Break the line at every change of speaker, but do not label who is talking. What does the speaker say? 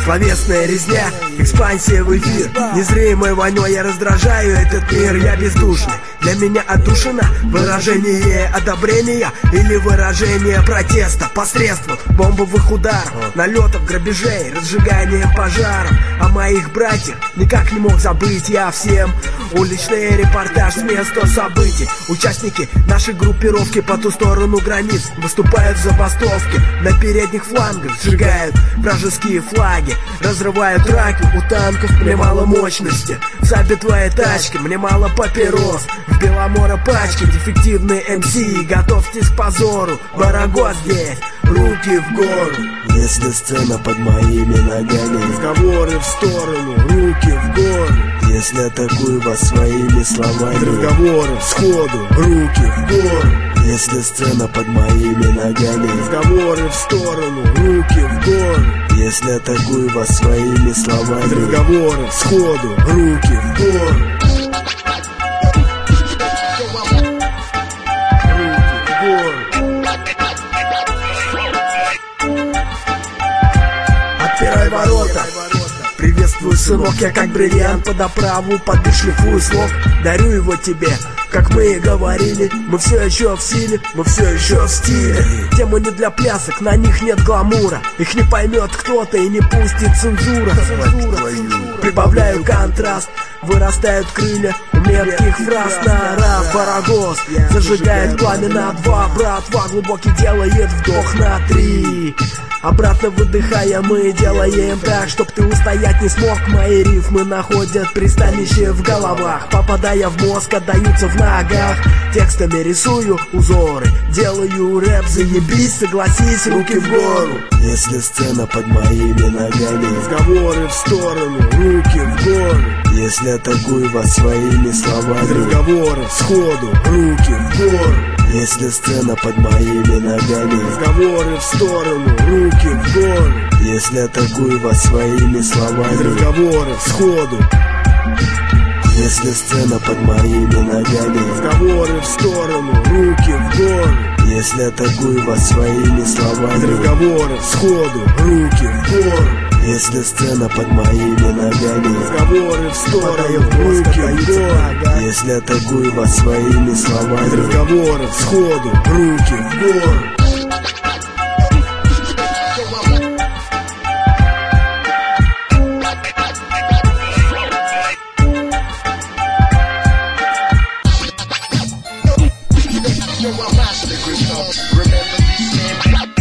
Словесная резня, экспансия в эфир. Незримой вонёй я раздражаю этот мир. Я бездушный, для меня отдушина. Выражение одобрения или выражение протеста посредством бомбовых ударов, налетов, грабежей, разжиганием пожаров. О моих братьях никак не мог забыть я всем. Уличный репортаж с места событий. Участники нашей группировки по ту сторону границ выступают в забастовке. На передних флангах сжигают вражеские флаги, разрывают траки. У танков мне мало мощности, в Сабе твоей тачки мне мало папирос. В Беломора пачки дефективные МС. Готовьтесь к позору, Барагос здесь, руки в гору.
Если сцена под моими ногами,
разговоры в сторону, руки в гору.
Если атакую вас своими словами,
разговоры сходу, руки в гору.
Если сцена под моими ногами,
разговоры в сторону, руки в гору.
Если атакую вас своими словами,
разговоры сходу, руки в гору. Отпирай ворота. Приветствую, сынок, я как бриллиант под оправу, под шлифую слог. Дарю его тебе, как мы и говорили. Мы все еще в силе, мы все еще в стиле. Темы не для плясок, на них нет гламура. Их не поймет кто-то и не пустит цензура. Прибавляю контраст, вырастают крылья у метких фраз на раз. Барагос зажигает пламя на 2, братва глубокий делает вдох на 3. Обратно выдыхая, мы делаем так, чтоб ты устоять не смог. Мои рифмы находят пристанище в головах, попадая в мозг, отдаются в ногах. Текстами рисую узоры, делаю рэп, заебись, согласись, руки в гору.
Если сцена под моими ногами,
разговоры в сторону, руки в гору.
Если атакую вас своими словами,
разговоры сходу, руки в гору.
Если сцена под моими ногами,
разговоры в сторону, руки в гору.
Если атакую вас своими словами,
разговоры сходу.
Если сцена под моими ногами,
разговоры в сторону, руки в гору.
Если атакую вас своими словами,
разговоры сходу, руки в гору.
Если сцена под моими ногами,
разговоры в сторону, руки в гору.
Если атакую вас своими словами,
разговоры сходу, руки в гору.
Remember these names.